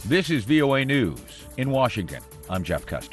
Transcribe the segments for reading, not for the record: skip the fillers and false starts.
This is VOA News. In Washington, I'm Jeff Custer.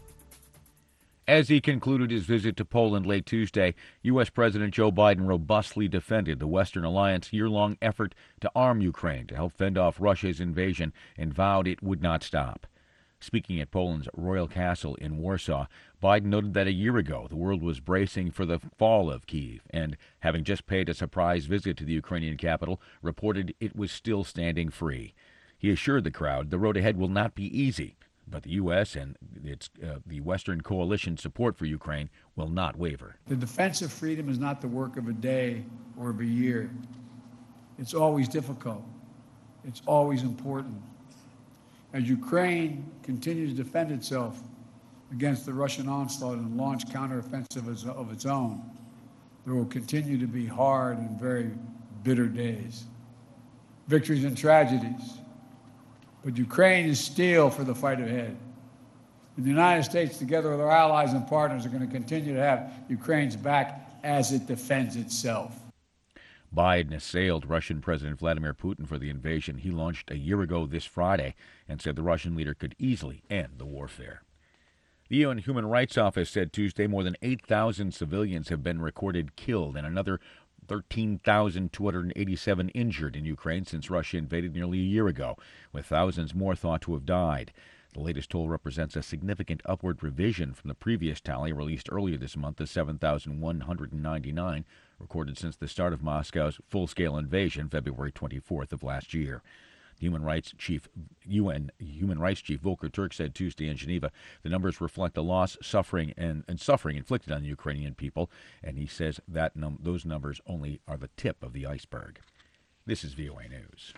As he concluded his visit to Poland late Tuesday, U.S. President Joe Biden robustly defended the Western Alliance's year-long effort to arm Ukraine to help fend off Russia's invasion and vowed it would not stop. Speaking at Poland's Royal Castle in Warsaw, Biden noted that a year ago the world was bracing for the fall of Kyiv and, having just paid a surprise visit to the Ukrainian capital, reported it was still standing free. He assured the crowd the road ahead will not be easy, but the U.S. and the Western coalition support for Ukraine will not waver. The defense of freedom is not the work of a day or of a year. It's always difficult. It's always important. As Ukraine continues to defend itself against the Russian onslaught and launch counteroffensive of its own, there will continue to be hard and very bitter days, victories and tragedies. But Ukraine is steel for the fight ahead. And the United States, together with our allies and partners, are going to continue to have Ukraine's back as it defends itself. Biden assailed Russian President Vladimir Putin for the invasion he launched a year ago this Friday and said the Russian leader could easily end the warfare. The UN Human Rights Office said Tuesday more than 8,000 civilians have been recorded killed and another 13,287 injured in Ukraine since Russia invaded nearly a year ago, with thousands more thought to have died. The latest toll represents a significant upward revision from the previous tally released earlier this month of 7,199, recorded since the start of Moscow's full-scale invasion February 24th of last year. The UN Human Rights Chief Volker Turk said Tuesday in Geneva the numbers reflect the loss, suffering inflicted on the Ukrainian people, and he says that those numbers only are the tip of the iceberg. This is VOA News.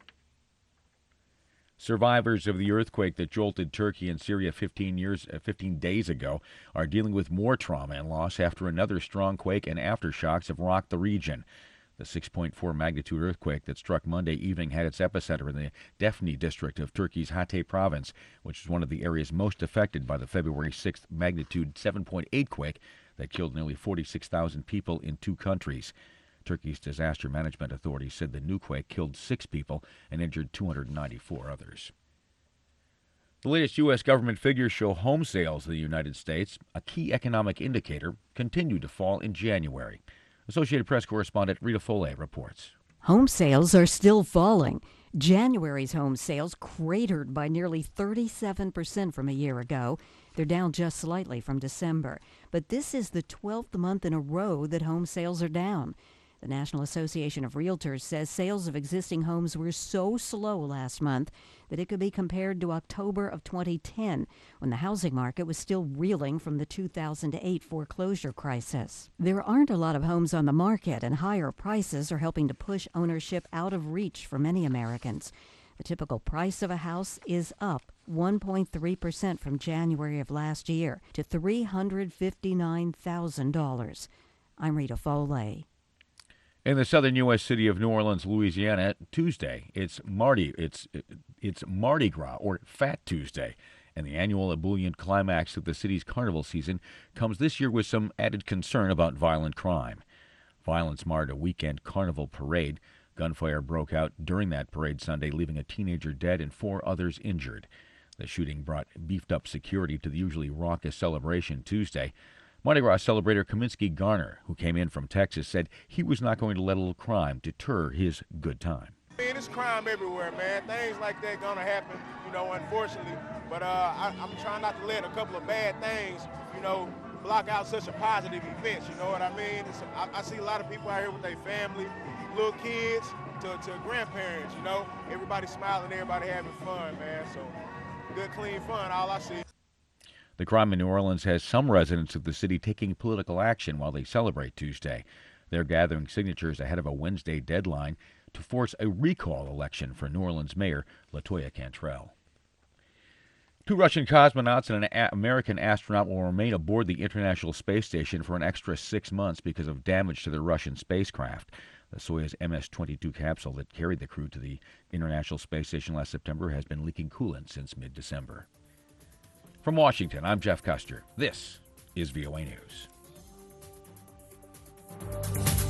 Survivors of the earthquake that jolted Turkey and Syria 15 days ago are dealing with more trauma and loss after another strong quake and aftershocks have rocked the region. The 6.4 magnitude earthquake that struck Monday evening had its epicenter in the Defne district of Turkey's Hatay province, which is one of the areas most affected by the February 6th magnitude 7.8 quake that killed nearly 46,000 people in two countries. Turkey's disaster management authority said the new quake killed 6 people and injured 294 others. The latest U.S. government figures show home sales in the United States, a key economic indicator, continued to fall in January. Associated Press correspondent Rita Foley reports. Home sales are still falling. January's home sales cratered by nearly 37% from a year ago. They're down just slightly from December. But this is the 12th month in a row that home sales are down. The National Association of Realtors says sales of existing homes were so slow last month that it could be compared to October of 2010, when the housing market was still reeling from the 2008 foreclosure crisis. There aren't a lot of homes on the market, and higher prices are helping to push ownership out of reach for many Americans. The typical price of a house is up 1.3% from January of last year to $359,000. I'm Rita Foley. In the southern U.S. city of New Orleans, Louisiana, Tuesday, it's Mardi Gras, or Fat Tuesday, and the annual ebullient climax of the city's carnival season comes this year with some added concern about violent crime. Violence marred a weekend carnival parade. Gunfire broke out during that parade Sunday, leaving a teenager dead and 4 others injured. The shooting brought beefed-up security to the usually raucous celebration Tuesday. Mardi Gras celebrator Kaminsky Garner, who came in from Texas, said he was not going to let a little crime deter his good time. Man, it's crime everywhere, man. Things like that gonna happen, unfortunately. But I'm trying not to let a couple of bad things, block out such a positive event. You know what I mean? I see a lot of people out here with their family, little kids to grandparents. Everybody smiling, everybody having fun, man. So good, clean fun. All I see. The crime in New Orleans has some residents of the city taking political action while they celebrate Tuesday. They're gathering signatures ahead of a Wednesday deadline to force a recall election for New Orleans Mayor LaToya Cantrell. 2 Russian cosmonauts and an American astronaut will remain aboard the International Space Station for an extra 6 months because of damage to their Russian spacecraft. The Soyuz MS-22 capsule that carried the crew to the International Space Station last September has been leaking coolant since mid-December. From Washington, I'm Jeff Custer. This is VOA News.